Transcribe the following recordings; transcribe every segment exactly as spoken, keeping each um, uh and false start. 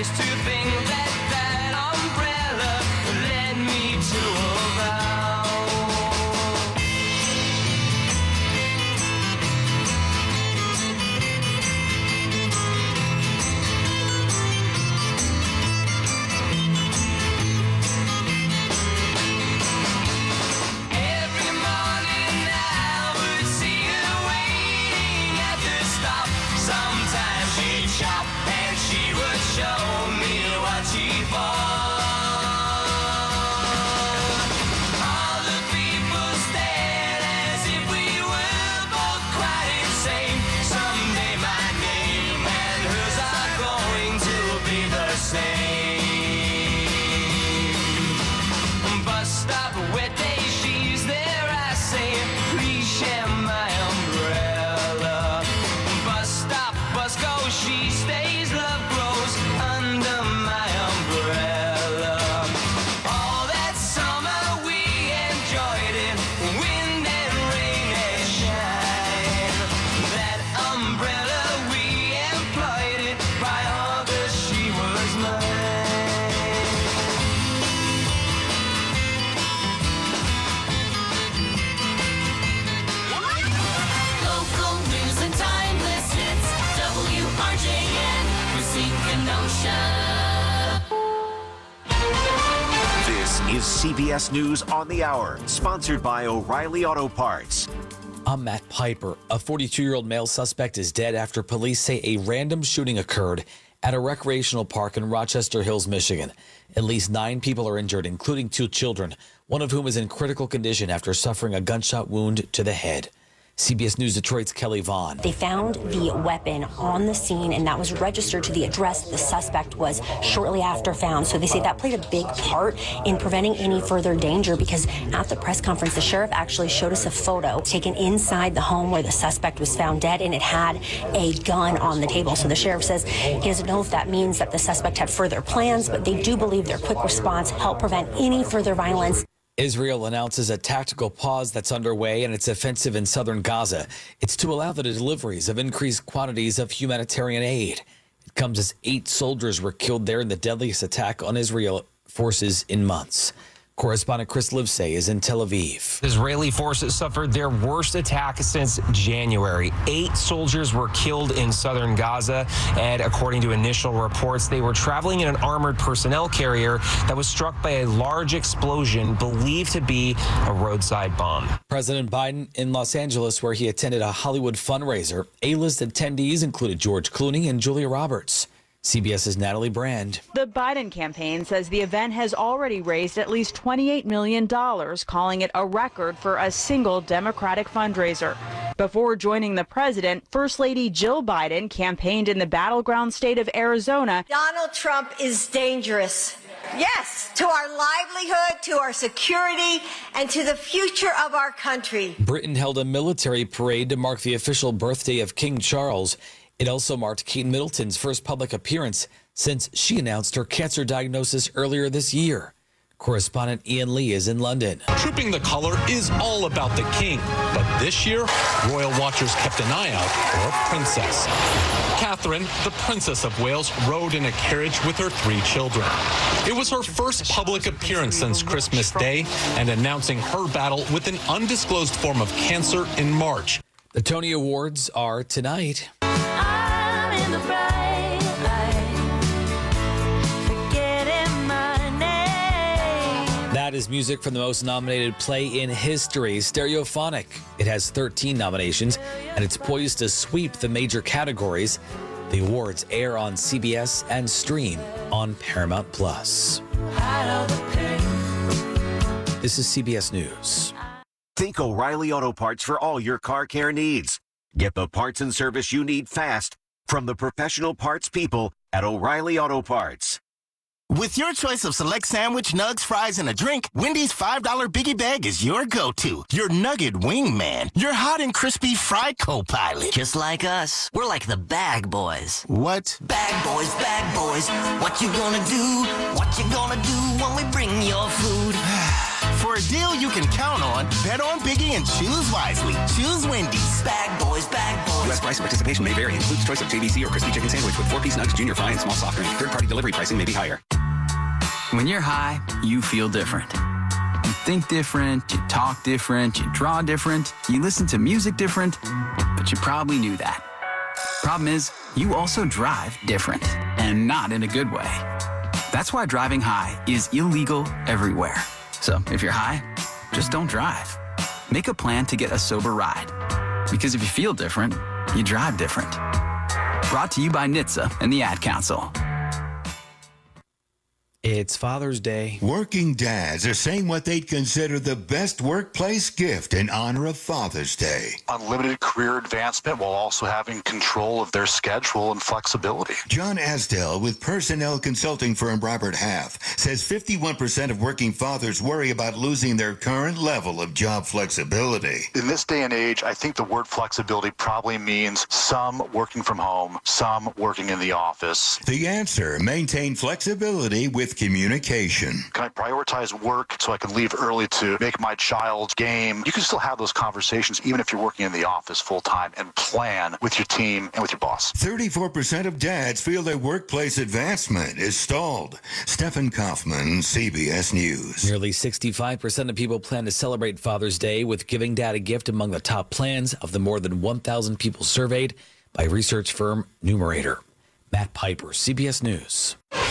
used to think that that umbrella led me to a vow. Every morning I would see her waiting at the stop. Sometimes she'd shop and she would show me what she bought. All the people stared as if we were both quite insane. Someday my name and hers are going to be the same. Bus stop, wet day, she's there, I say, please share my umbrella. Bus stop, bus goes, she stays, love grows under my umbrella. All that summer we enjoyed it, wind and rain and shine. That umbrella we employed it, by August she was mine. Local news and timeless hits. W R J N, Racine Kenosha. This is C B S News on the Hour, sponsored by O'Reilly Auto Parts. I'm Matt Piper. A forty-two-year-old male suspect is dead after police say a random shooting occurred at a recreational park in Rochester Hills, Michigan. At least nine people are injured, including two children, one of whom is in critical condition after suffering a gunshot wound to the head. C B S News Detroit's Kelly Vaughn. They found the weapon on the scene, and that was registered to the address that the suspect was shortly after found. So they say that played a big part in preventing any further danger, because at the press conference, the sheriff actually showed us a photo taken inside the home where the suspect was found dead, and it had a gun on the table. So the sheriff says he doesn't know if that means that the suspect had further plans, but they do believe their quick response helped prevent any further violence. Israel announces a tactical pause that's underway in its offensive in southern Gaza. It's to allow the deliveries of increased quantities of humanitarian aid. It comes as eight soldiers were killed there in the deadliest attack on Israel forces in months. Correspondent Chris Livesay is in Tel Aviv. Israeli forces suffered their worst attack since January. Eight soldiers were killed in southern Gaza, and according to initial reports, they were traveling in an armored personnel carrier that was struck by a large explosion believed to be a roadside bomb. President Biden in Los Angeles, where he attended a Hollywood fundraiser. A-list attendees included George Clooney and Julia Roberts. CBS's Natalie Brand. The Biden campaign says the event has already raised at least twenty-eight million dollars, calling it a record for a single Democratic fundraiser. Before joining the president, First Lady Jill Biden campaigned in the battleground state of Arizona. Donald Trump is dangerous. Yes, to our livelihood, to our security, and to the future of our country. Britain held a military parade to mark the official birthday of King Charles. It also marked Kate Middleton's first public appearance since she announced her cancer diagnosis earlier this year. Correspondent Ian Lee is in London. Trooping the color is all about the king, but this year, royal watchers kept an eye out for a princess. Catherine, the Princess of Wales, rode in a carriage with her three children. It was her first public appearance since Christmas Day and announcing her battle with an undisclosed form of cancer in March. The Tony Awards are tonight. I'm in the bright light, forgetting my name. That is music from the most nominated play in history, Stereophonic. It has thirteen nominations, and it's poised to sweep the major categories. The awards air on C B S and stream on Paramount Plus. This is C B S News. Think O'Reilly Auto Parts for all your car care needs. Get the parts and service you need fast from the professional parts people at O'Reilly Auto Parts. With your choice of select sandwich, nugs, fries, and a drink, Wendy's five dollar Biggie Bag is your go-to. Your nugget wingman. Your hot and crispy fry co-pilot. Just like us. We're like the Bag Boys. What? Bag Boys, Bag Boys. What you gonna do? What you gonna do when we bring your food? For a deal you can count on, bet on Biggie and choose wisely. Choose Wendy's. Bag boys, bag boys. U S price and participation may vary. Includes choice of J B C or crispy chicken sandwich with four-piece nugs, junior fry, and small soft drink. Third-party delivery pricing may be higher. When you're high, you feel different. You think different, you talk different, you draw different, you listen to music different, but you probably knew that. Problem is, you also drive different, and not in a good way. That's why driving high is illegal everywhere. So if you're high, just don't drive. Make a plan to get a sober ride. Because if you feel different, you drive different. Brought to you by N H T S A and the Ad Council. It's Father's Day. Working dads are saying what they'd consider the best workplace gift in honor of Father's Day. Unlimited career advancement while also having control of their schedule and flexibility. John Asdell with personnel consulting firm Robert Half says fifty-one percent of working fathers worry about losing their current level of job flexibility. In this day and age, I think the word flexibility probably means some working from home, some working in the office. The answer, maintain flexibility with communication. Can I prioritize work so I can leave early to make my child's game? You can still have those conversations even if you're working in the office full time and plan with your team and with your boss. thirty-four percent of dads feel their workplace advancement is stalled. Stephen Kaufman, C B S News. Nearly sixty-five percent of people plan to celebrate Father's Day with giving dad a gift among the top plans of the more than one thousand people surveyed by research firm Numerator. Matt Piper, C B S News.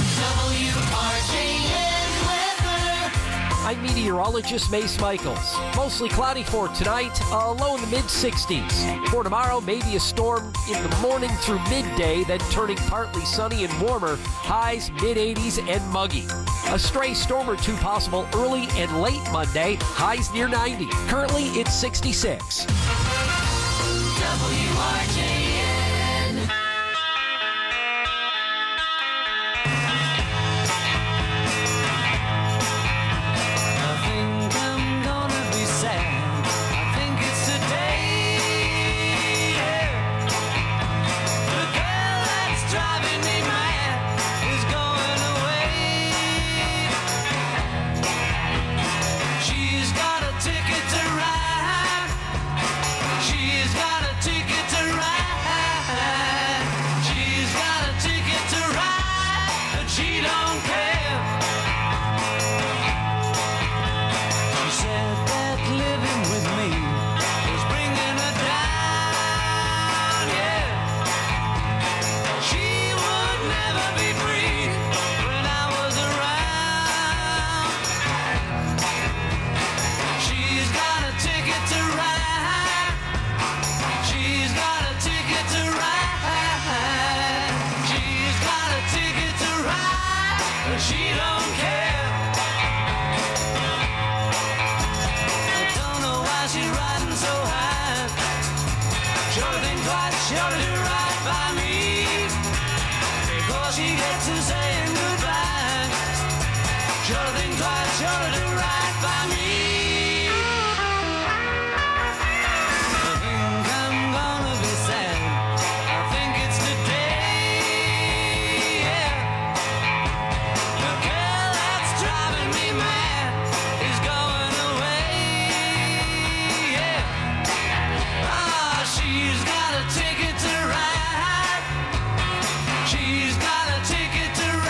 I'm meteorologist Mace Michaels. Mostly cloudy for tonight, a low in the mid sixties. For tomorrow, maybe a storm in the morning through midday, then turning partly sunny and warmer, highs mid eighties and muggy. A stray storm or two possible early and late Monday, highs near ninety. Currently, it's sixty-six. W R J N. She's got a ticket to ride.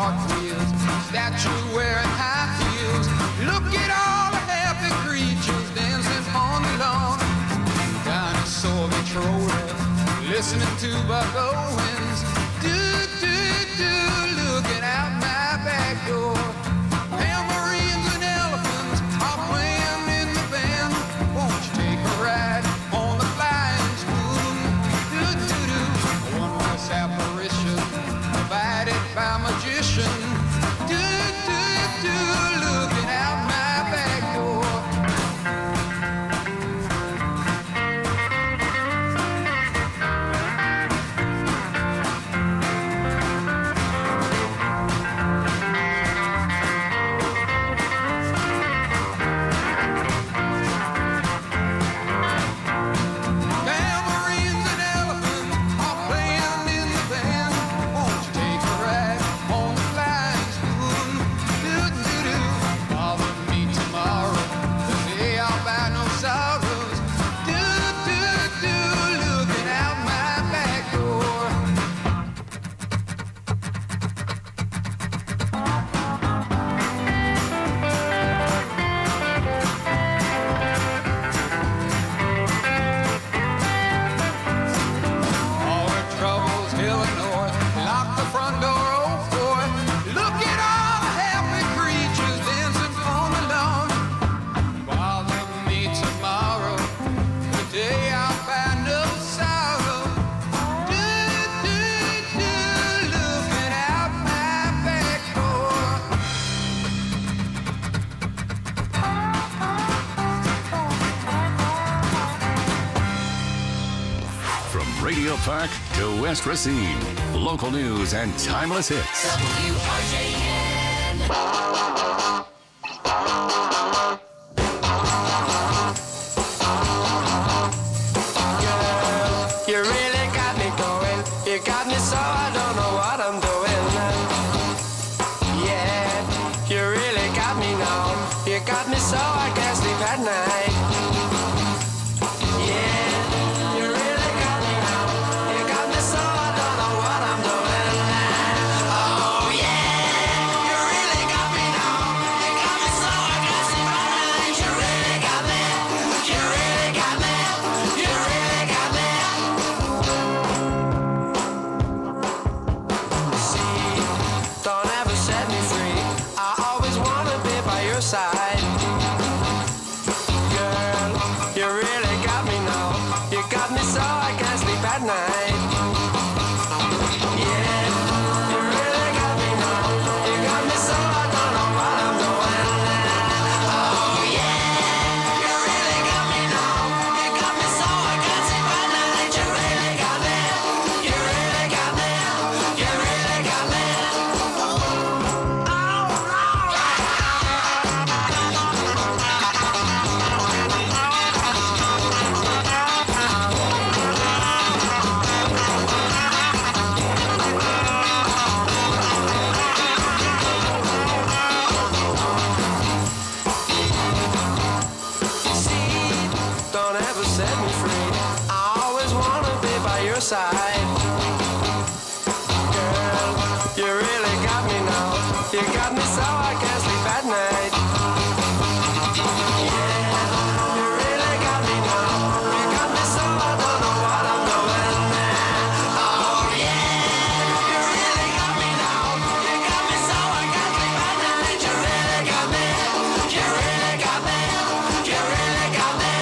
cartwheels, statue wearing high heels. Look at all the happy creatures dancing on the lawn. Dinosaur controller, listening to Buck Owens. Do, do, do, looking out my back door. Tambourines and elephants are playing in the band. Won't you take a ride on the flying spoon? Do, do, do, a wondrous apparition provided by magician. Do, do, do, looking out my back door. Tambourines and elephants are playing in the band. Won't you take a ride on the flying spoon? Do, do, do, bother me tomorrow, the day I'll buy no sorrows. Do, do, do, looking out my back door. All the troubles heading north, lock the front door open. Look at all the happy creatures dancing on the lawn. Bother me tomorrow, the day I'll find no sorrow. Do, do, do, looking out my back door. From Radio Park to West Racine, local news and timeless hits. W R J N. You really got me going. You got me so I don't know what I'm doing. Yeah, you really got me now. You got me so I can't sleep at night. Yeah, you really got me now. You got me so I don't know what I'm doing. Oh yeah, you really got me now. You got me so I can't sleep at night. You really got me. You really got me. You really got me. See, don't ever set me free. I always wanna be by your side. Girl, you really got me now. You got me so I can't sleep at night. Yeah, you really got me now. You got me so I don't know what I'm doing. Oh yeah, you really got me now. You got me so I can't sleep at night. You really got me. You really got me. You really got me. See, don't ever set me free. I always wanna be by your side. Girl, you really got me now. You got me so I can't sleep at night. Yeah, you really got me now. You got me so I don't know what I'm doing. Oh yeah, you really got me now. You got me so I can't sleep at night. You really got me. You really got me. You really got me.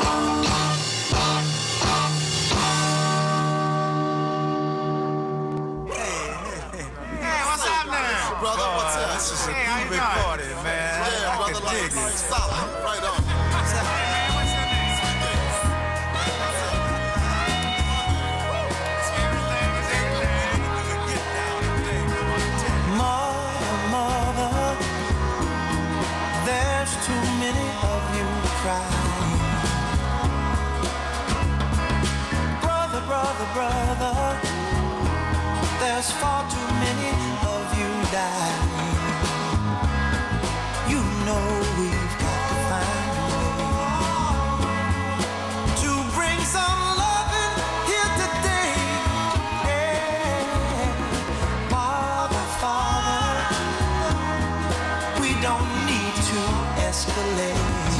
Hey, what's up now? Brother, what's up? This is a hey, big party, man. Yeah, I brother, can dig it. Solid. Right on. Mother, mother, there's too many of you crying. Brother, brother, brother, there's far too many of you dying. You know we've got to find escalate.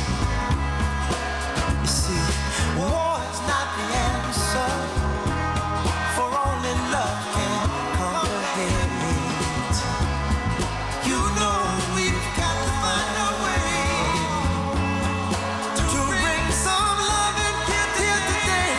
You see, war is not the answer, for only love can conquer hate. You know we've got to find a way to bring some love and get here today.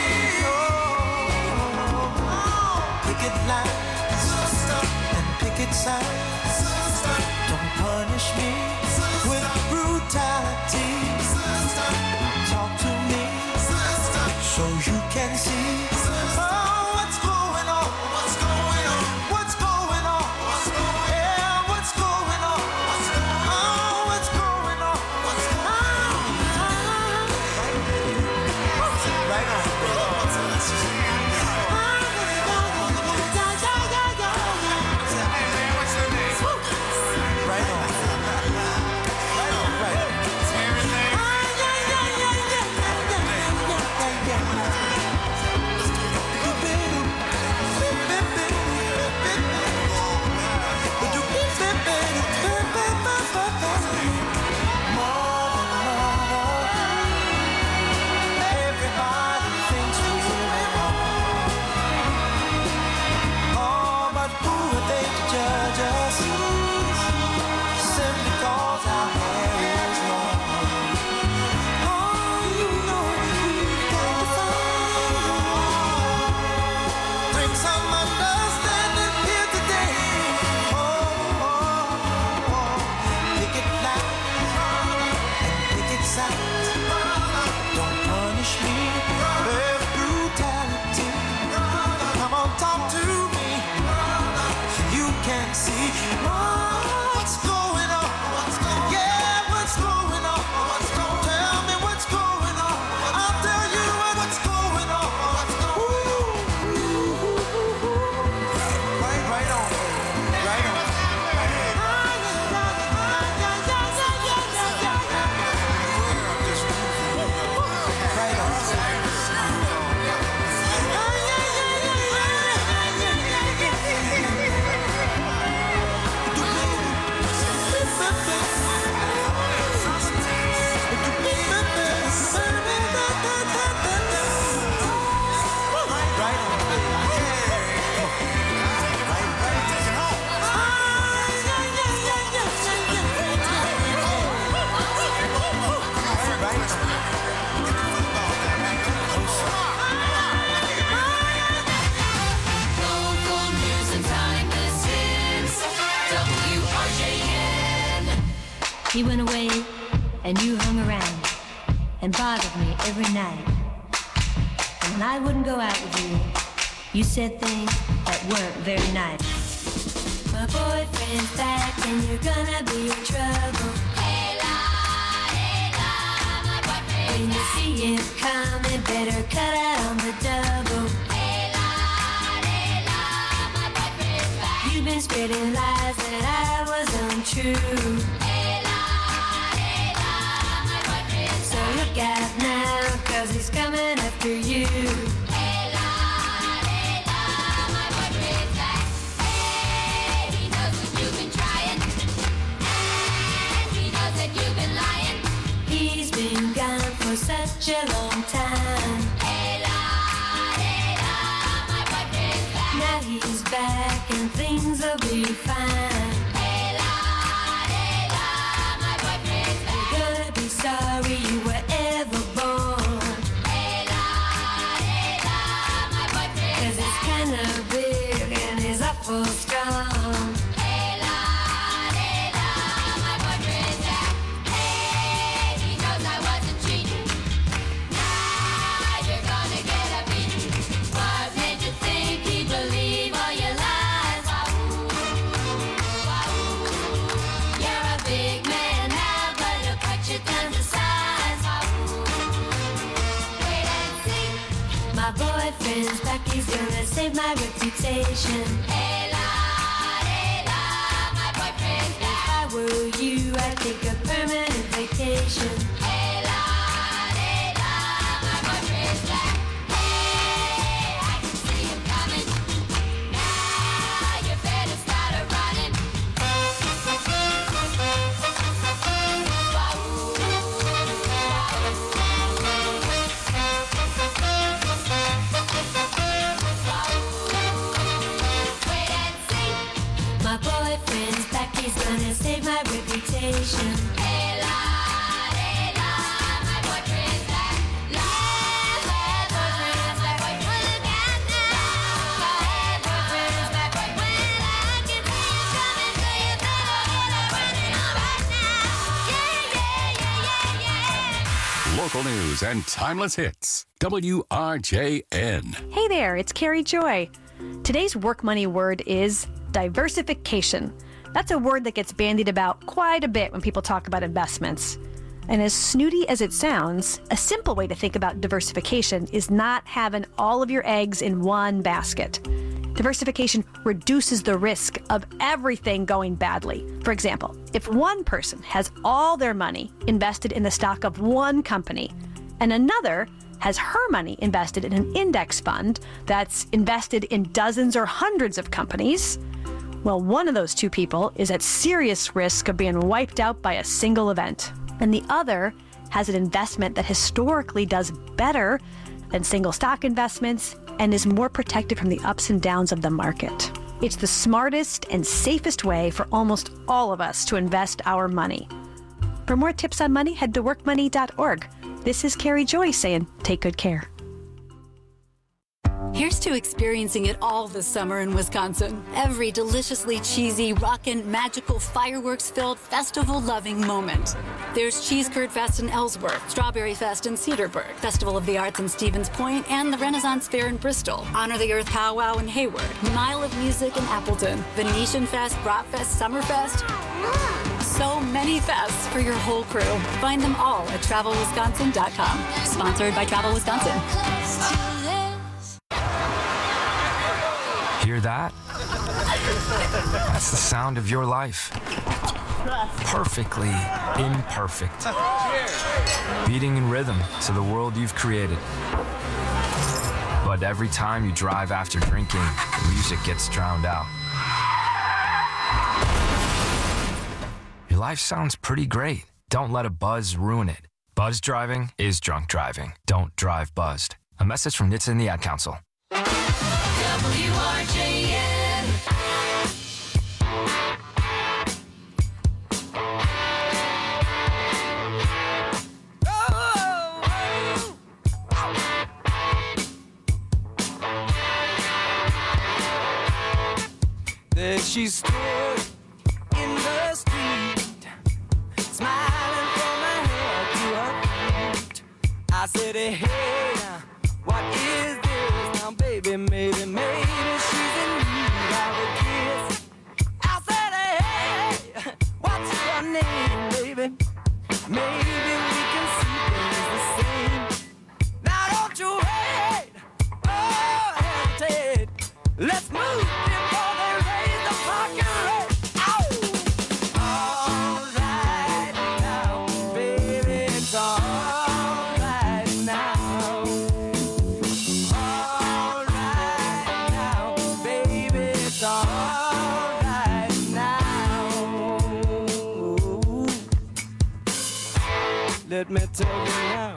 Oh, picket lines and picket signs. Don't punish me with brutality. Talk to me so you can see. Oh, what's going on? What's going on? What's going on? What's going on? Yeah, what's going on? What's going on? Oh, what's going on? What's going on? Right on. Right on. Everybody thinks we're wrong. Oh, but who are they to judge us? Simply 'cause our hair is long. Oh, you know we've got to find. Bring some understanding here today. Oh, oh, oh. Picket lines and picket signs. Don't punish me with brutality. Come on, talk to me so you can see what's going on. Yeah, what's going on? Tell me what's going on. I'll tell you what's going on. Ooh. Right, right on, right on. Right on. Local news and timeless hits. W R J N. He went away and you hung around and bothered me every night. And when I wouldn't go out with you, you said things that weren't very nice. My boyfriend's back and you're gonna be in trouble. Hey la, hey la, my boyfriend's when you see him coming, better cut out on the double. Hey la, hey la, my boyfriend's back. You've been spreading lies that I was untrue. Hey la, hey la, my boyfriend's so look out now, 'cause he's coming after you. Hey la, hey la, my boyfriend's back. Hey, he knows what you've been trying, and he knows that you've been lying. He's been gone for such a long time. Hey la, hey la, my boyfriend's back. Now he's back and things will be fine. Hey la, hey la, my boyfriend's back. You're gonna be sorry you were ever born. Hey la, hey la, my boyfriend's 'cause it's kinda big and he's awful strong. Hey la, hey la, my boyfriend's back. Hey, he knows I wasn't cheating. Now you're gonna get a beating. What made you think he'd believe all your lies? Wah-oo, wah-oo. You're a big man now, but he'll cut you down to size. Wah-oo. Wait and see. My boyfriend's back, he's gonna save my reputation. Hey la, hey la, my boyfriend's back. If I were you, I'd take a permanent vacation. Hey la, hey la, my boyfriend's back. Hey, I can see him coming. Now you better start a running. Wah-oo. He's gonna save my reputation. Hey, la, hey, la, my boyfriend's back. La, my boyfriend's back. Look out now. My boyfriend's back. Well, I can see you coming, so you better get running on back now. Yeah, yeah, yeah, yeah, yeah. Local news and timeless hits. W R J N. Hey there, it's Carrie Joy. Today's work money word is diversification. That's a word that gets bandied about quite a bit when people talk about investments. And as snooty as it sounds, a simple way to think about diversification is not having all of your eggs in one basket. Diversification reduces the risk of everything going badly. For example, if one person has all their money invested in the stock of one company and another has her money invested in an index fund that's invested in dozens or hundreds of companies, well, one of those two people is at serious risk of being wiped out by a single event. And the other has an investment that historically does better than single stock investments and is more protected from the ups and downs of the market. It's the smartest and safest way for almost all of us to invest our money. For more tips on money, head to work money dot org. This is Carrie Joy saying, take good care. Here's to experiencing it all this summer in Wisconsin. Every deliciously cheesy, rockin', magical, fireworks-filled, festival-loving moment. There's Cheese Curd Fest in Ellsworth, Strawberry Fest in Cedarburg, Festival of the Arts in Stevens Point, and the Renaissance Fair in Bristol. Honor the Earth Powwow in Hayward, Mile of Music in Appleton, Venetian Fest, Bratfest, Summerfest. So many fests for your whole crew. Find them all at travel wisconsin dot com. Sponsored by Travel Wisconsin. Hear that? That's the sound of your life. Perfectly imperfect. Beating in rhythm to the world you've created. But every time you drive after drinking, the music gets drowned out. Your life sounds pretty great. Don't let a buzz ruin it. Buzz driving is drunk driving. Don't drive buzzed. A message from N H T S A and the Ad Council. W R J N. There she stood in the street, smiling from her head to her feet. I said, hey, now, what is this? Now, baby, maybe, maybe she's in need of a kiss. I said, hey, what's your name, baby? Maybe we can see things the same. Now, don't you wait, oh, hesitate. Let's move before they raise the fucking rate. Ow! All right now, baby, it's all right now. All right now, baby, it's all right now. Let me tell you now.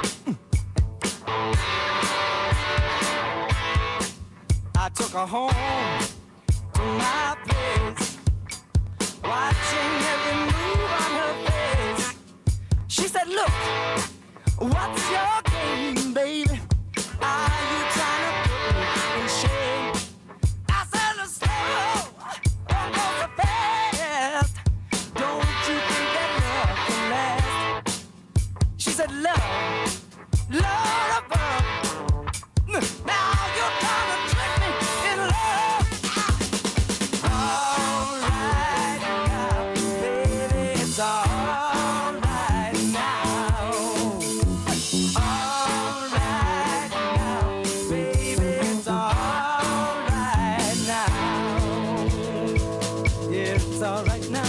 I took her home to my place, watching every move on her face. She said, look, what's your game, baby? Are you trying to put me in shame? I said, let's slow, don't go so fast. Don't you think that love can last? She said, love, love above. Now you're trying to trick me in love. All right now, baby, it's all right now. All right now, baby, it's all right now. Yeah, it's all right now.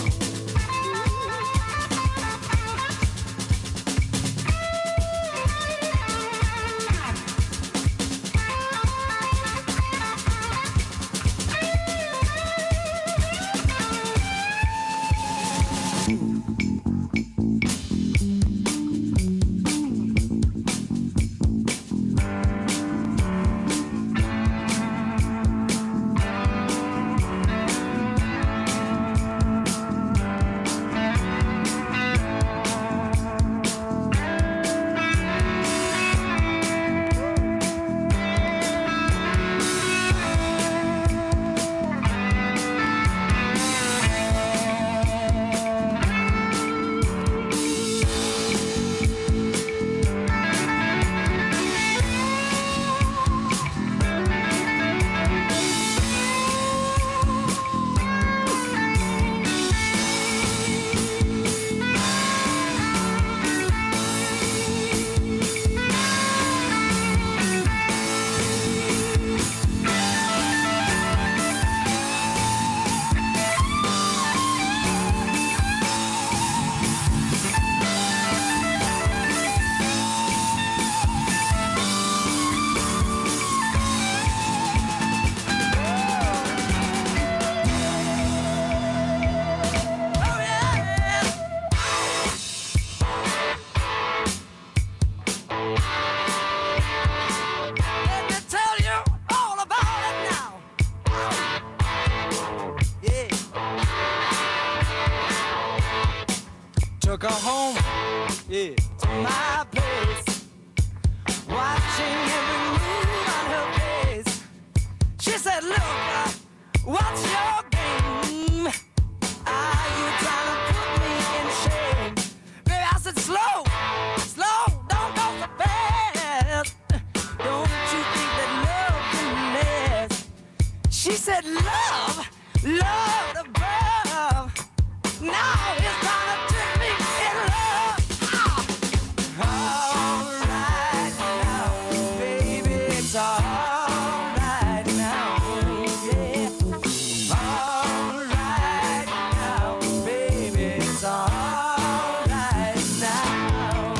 took her home, yeah, to my place, watching every move on her face. She said, look, uh, what's your game? Are you trying to put me in shame? Baby, I said, slow, slow, don't go so fast. Don't you think that love can last? She said, love, love above. Now it's time to take me in love. All right now, baby, it's all right now, yeah. All right now, baby, it's all right now.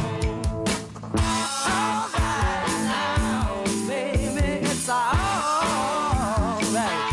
All right now, baby, it's all right.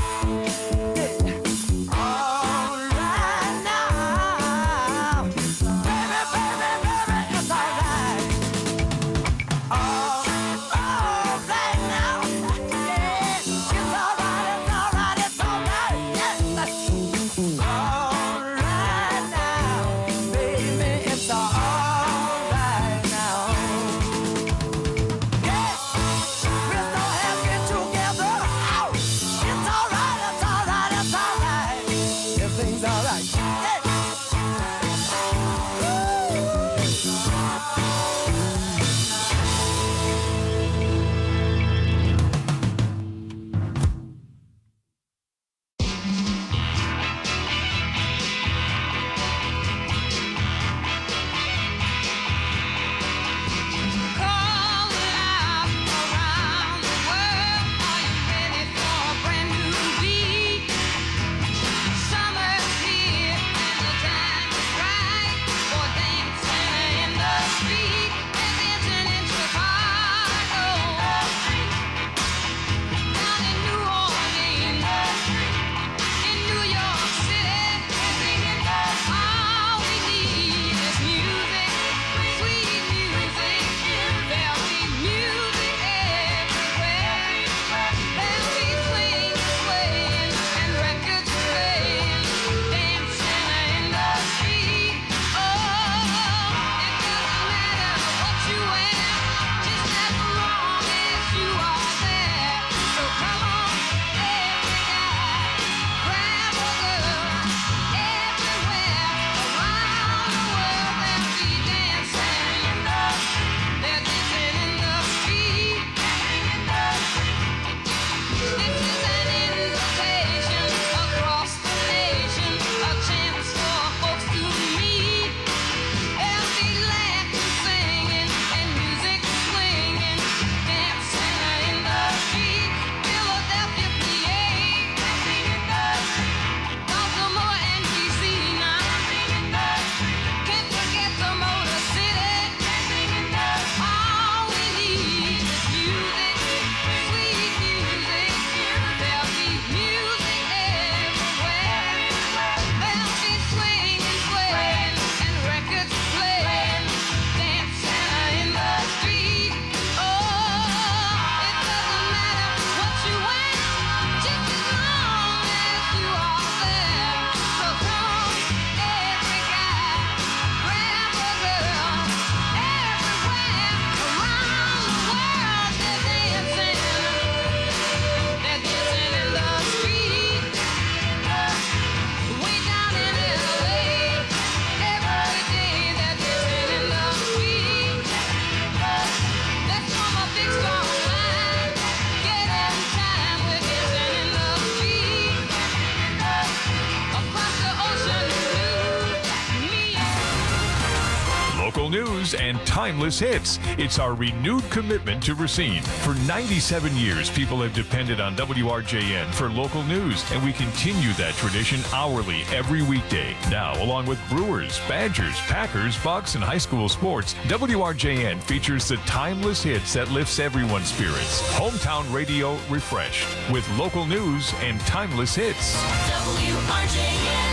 News and timeless hits. It's our renewed commitment to Racine. For ninety-seven years, people have depended on W R J N for local news, and we continue that tradition hourly every weekday. Now, along with Brewers, Badgers, Packers, Bucks, and high school sports, W R J N features the timeless hits that lifts everyone's spirits. Hometown radio refreshed with local news and timeless hits. W R J N.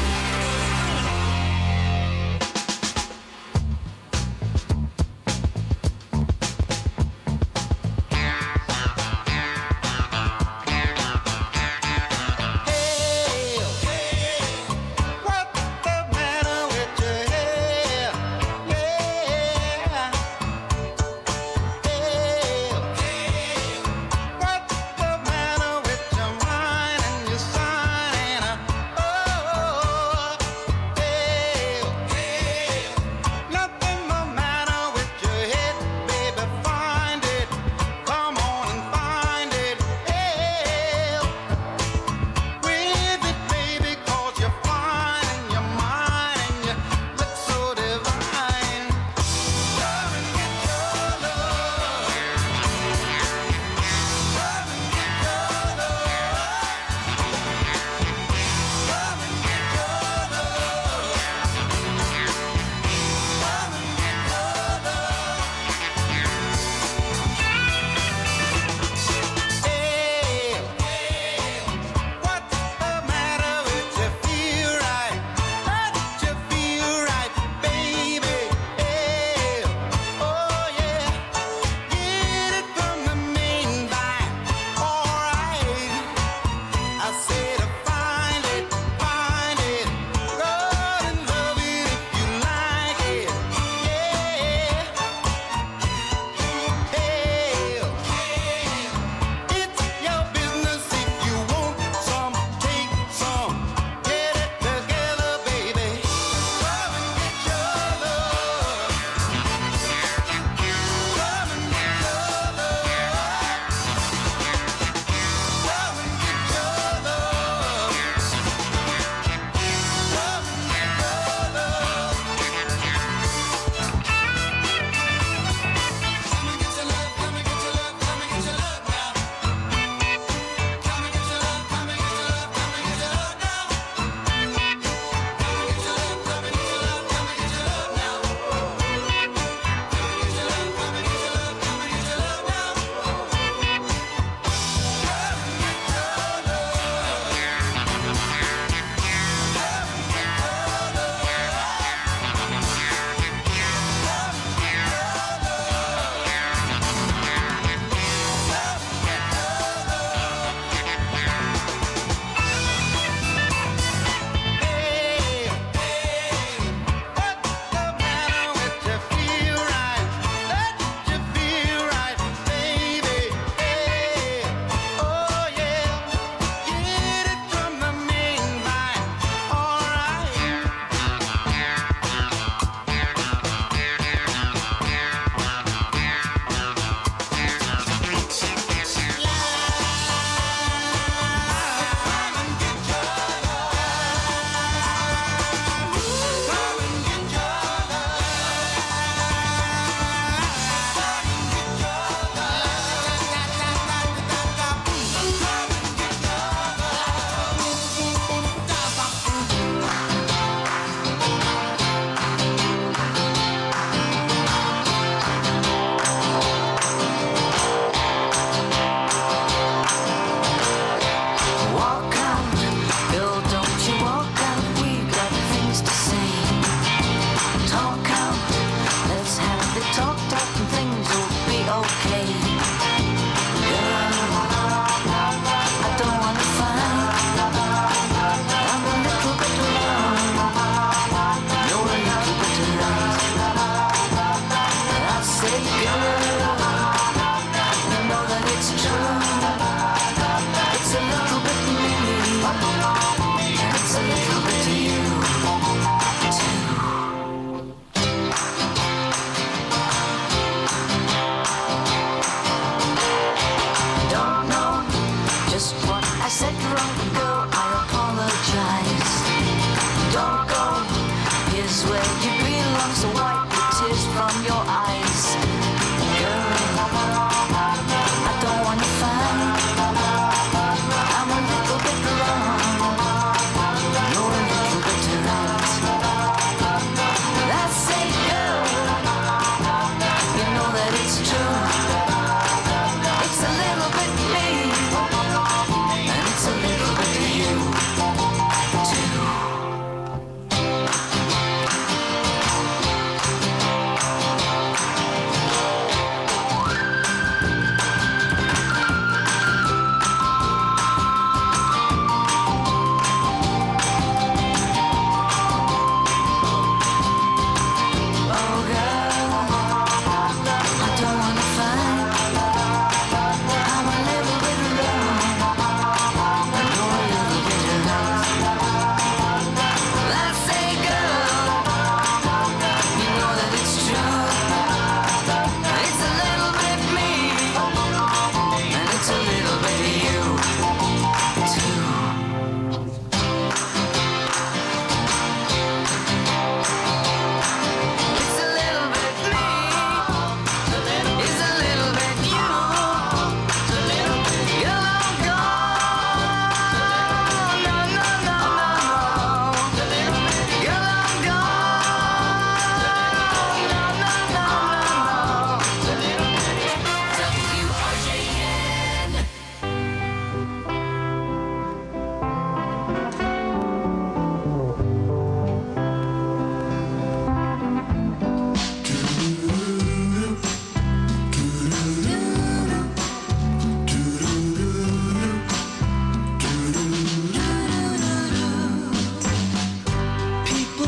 Hey, what the matter with your hair?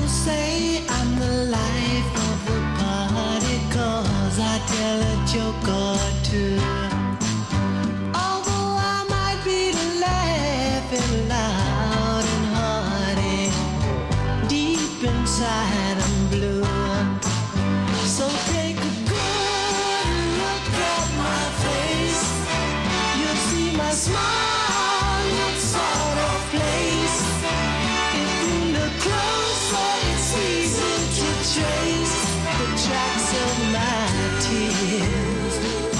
say I'm the life of the party, 'cause I tell a joke or two. Although I might be laughing loud and hearty, deep inside I'm blue. So take a good look at my face. You'll see my smile looks sort of place. If you look closer, it's easy to trace the tracks of my tears.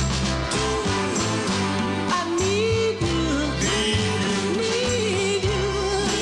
I need you, need you.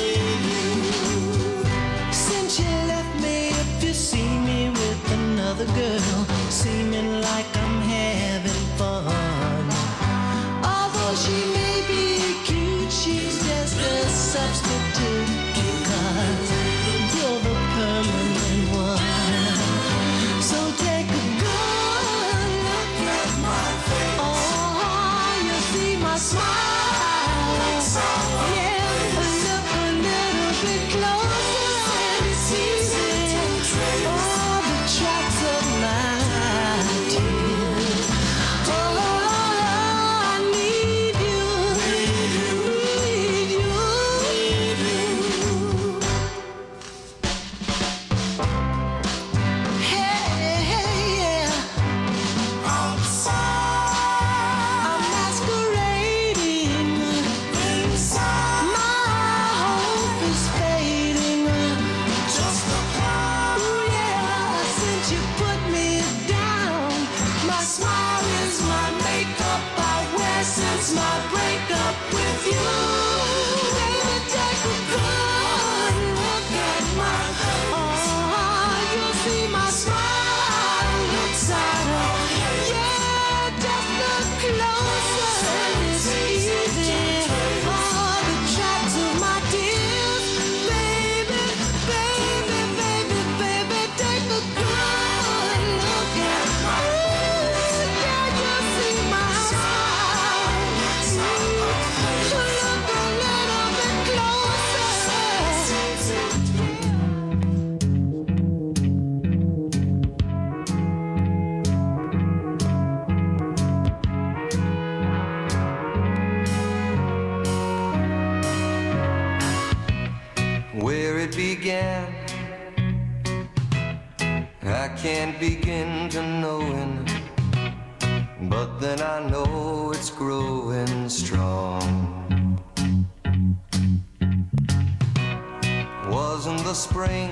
Since you left me, if you see me with another girl, seeming like I'm having fun. Although she may be cute, she's just a substitute, 'cause you're the permanent one. So take a good look at my face. Oh, you see my smile. Yeah, look a little bit closer and it's easy. All the tracks of my tears. Oh, I need you, need you. Hey, hey, yeah. I'm masquerading inside. My hope is fading. Just a cloud. Ooh, yeah. Since you put me down, my smile is my makeup I wear since my breakup with you. Baby, take a good look at my face. Oh, you'll see my smile looks out of. Yeah, just look closer and it's easy. All the tracks of my tears. Baby, baby, baby, baby, take a good look at my face. Yeah, you'll see my smile. Look a little bit closer. Where it began, I can't begin to knowing, but then I know it's growing strong. Wasn't the spring,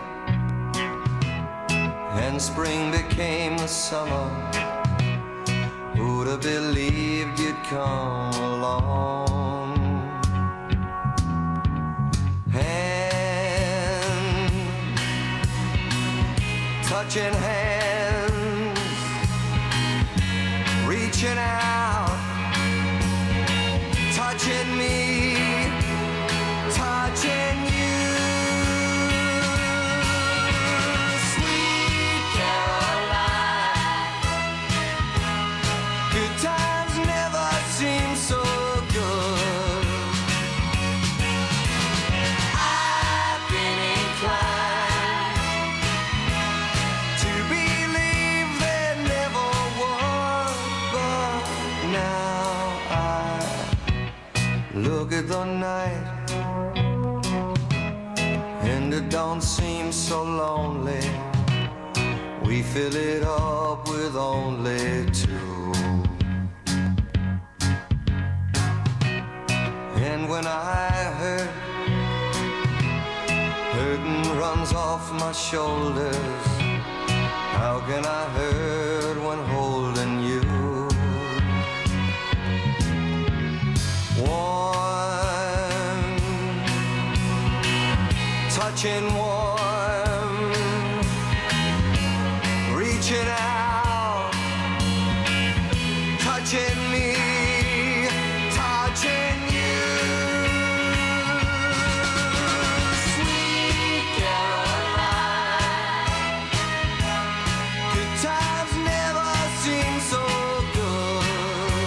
and spring became the summer. Who'd have believed you'd come along? Hand, touching hands, reaching out, touching me, touching you. Sweet Caroline, good times never seem so good. I've been inclined to believe there never was, but now I look at the night and it don't seem so lonely. We fill it up with only two. And when I hurt, hurting runs off my shoulders. How can I hurt when holding you? Warm, touching warm, reaching out, touching me, touching you. Sweet Caroline, good times never seem so good.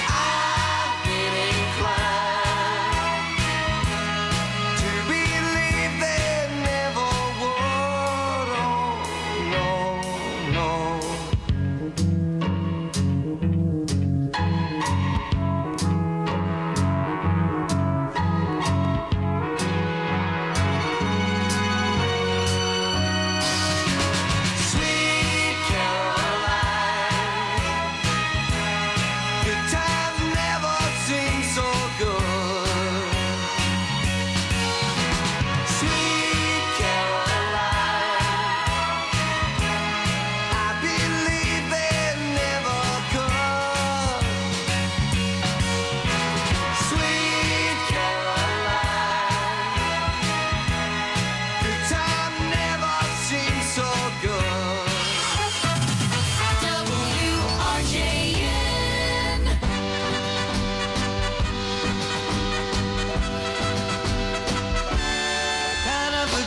I've been inclined to believe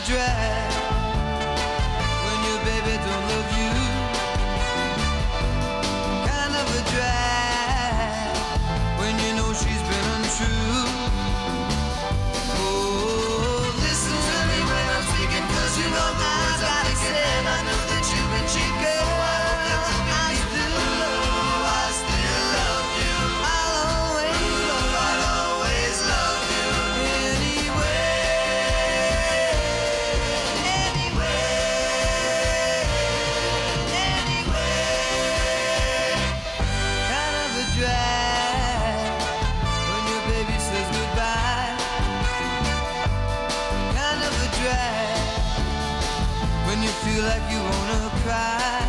drag when your baby don't love you. Kind of a drag when you know she's been untrue. Oh, listen to me when I'm speaking, cause you know the words I gotta say. I know that you've been cheated. I still love you, I still love you. I'll always love you, I'll always love you. Anyway, anyway, anyway. Kind of a drag when your baby says goodbye. Kind of a drag when you feel like you wanna cry.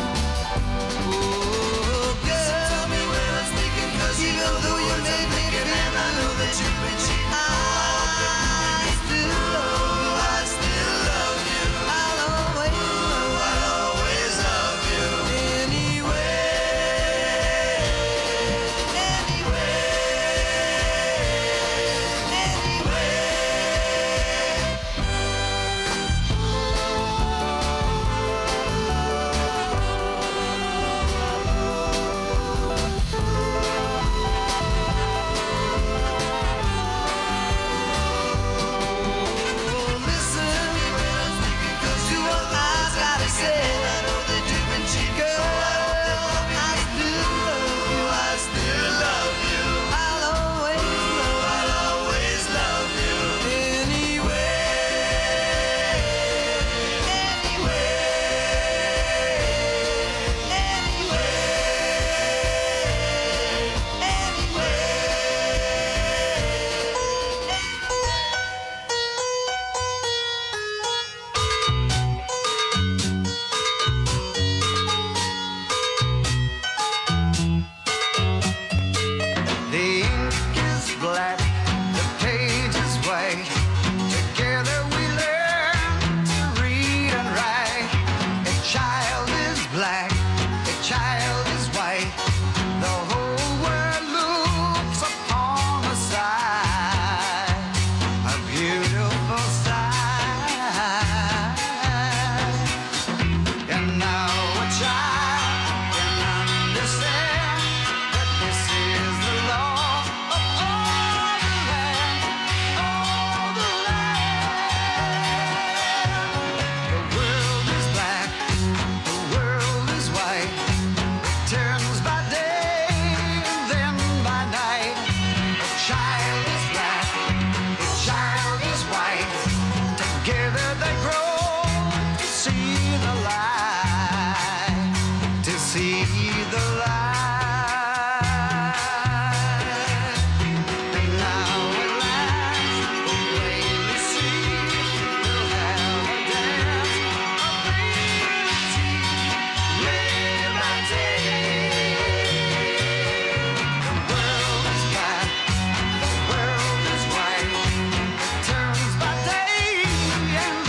Oh, girl, tell me when I'm speaking, cause you know though you made me feel, and I know that you've been cheating. I still love you, I still love you. I'll always love you, I'll always love you. Anyway, anyway, anyway. The ink is black, the page is white. Together we learn to read and write. A child is black, a child is white. The whole world looks upon a sight, a beautiful sight. And now a child can understand that this is the law of all the land, all the land. The world is black, the world is white. It turns by day and then by night. A child is black, a child is white. Together they grow to see the light, to see the light. And now at last, the plainly see, we'll have a dance of liberty, liberty. The world is black, the world is white. It turns by day and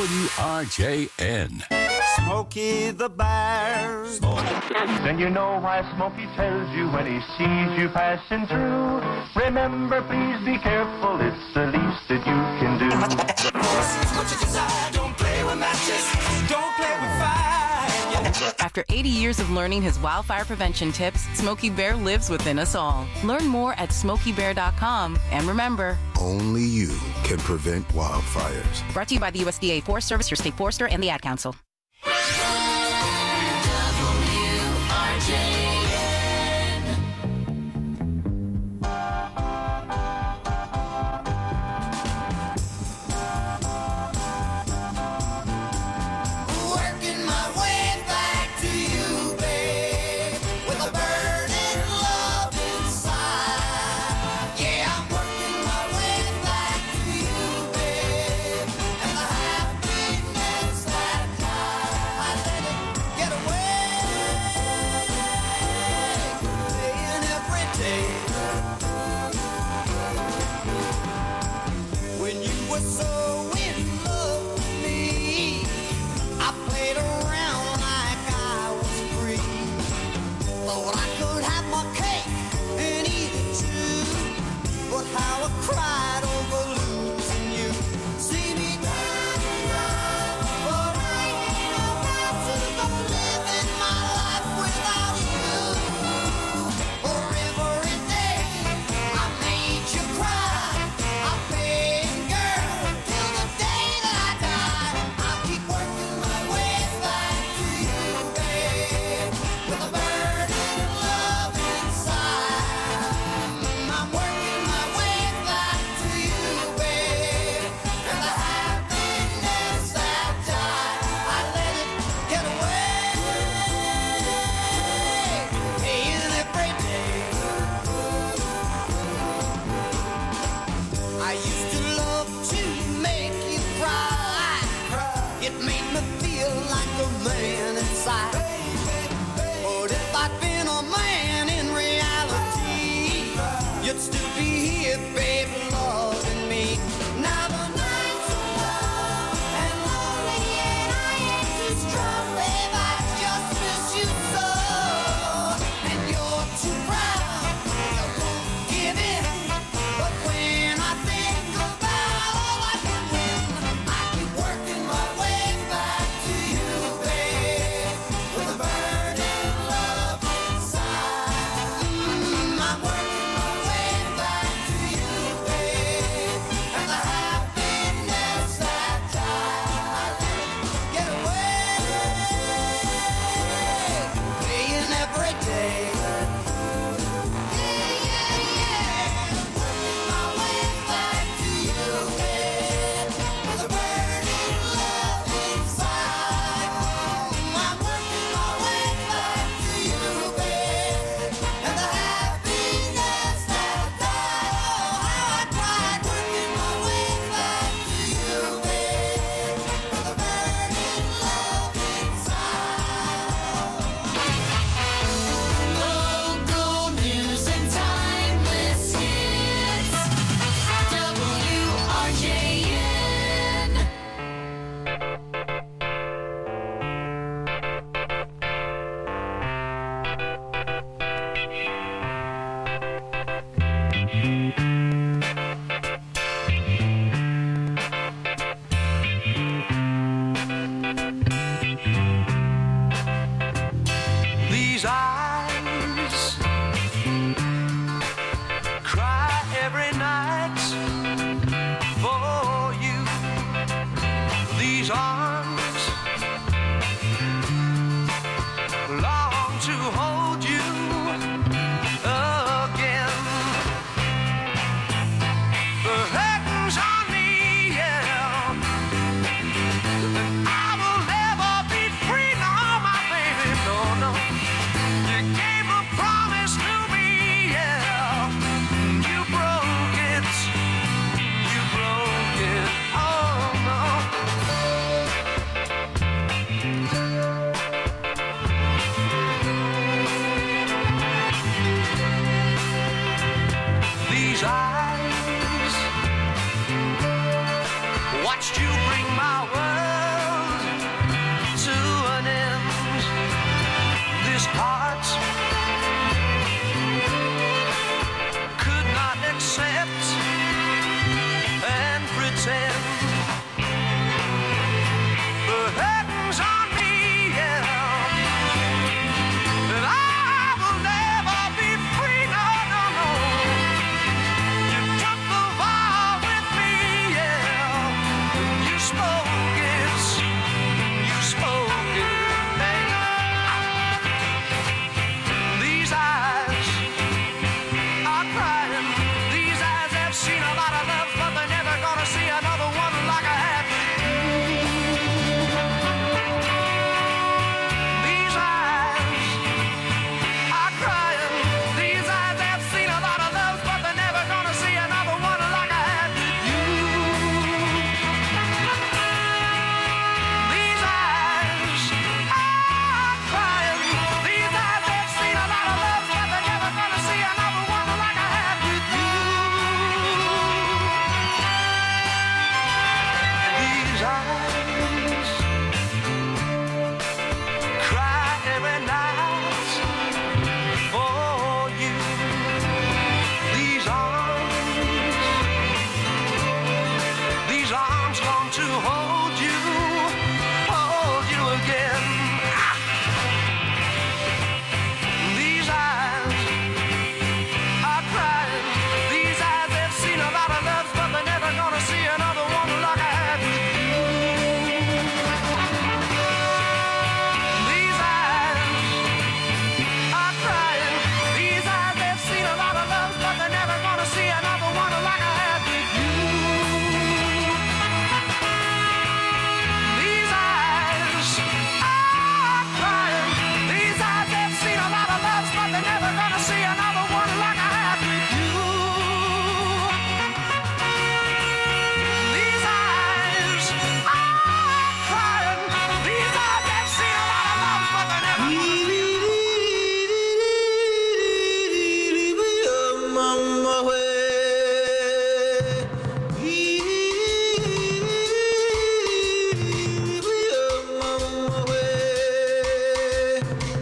W R J N. Smokey the Bear. Then you know why Smokey tells you when he sees you passing through. Remember, please be careful, it's the least that you can do. What you desire, don't play with matches, don't play with fire. After eighty years of learning his wildfire prevention tips, Smokey Bear lives within us all. Learn more at smokey bear dot com. And remember, only you can prevent wildfires. Brought to you by the U S D A Forest Service, your state forester, and the Ad Council.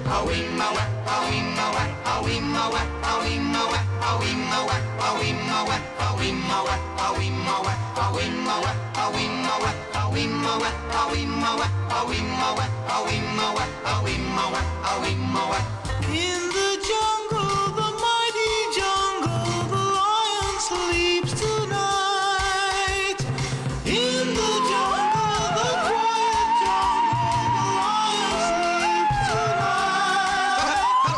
In the jungle, the mighty jungle, the lion sleeps tonight. In the jungle, the quiet jungle, the lion sleeps tonight.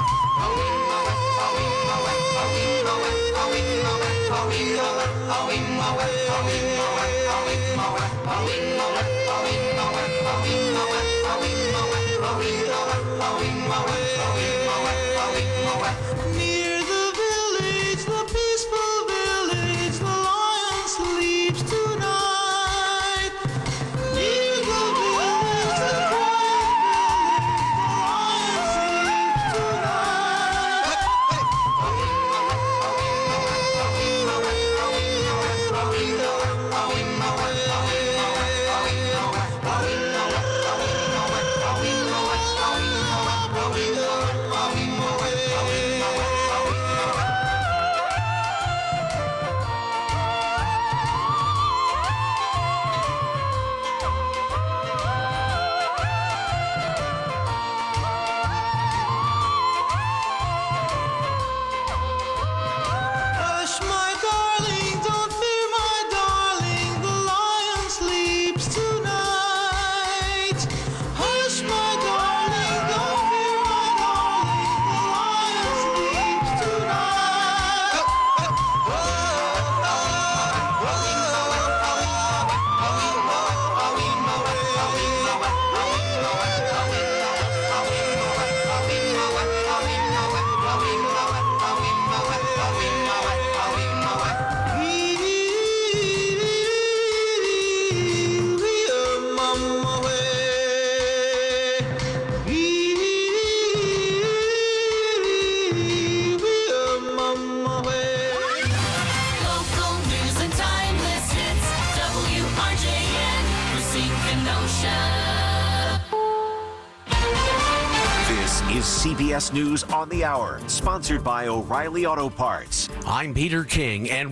Near the village, the peaceful village, the lion sleeps tonight. Near the village, the quiet village, the lion Hush, my darling, don't fear, my darling, the lion sleeps tonight. Hush, my darling, don't fear, my darling, the lion sleeps tonight. Local news and timeless hits. W R J N, Racine, Kenosha. This is C B S News on the Hour, sponsored by O'Reilly Auto Parts. I'm Peter King, and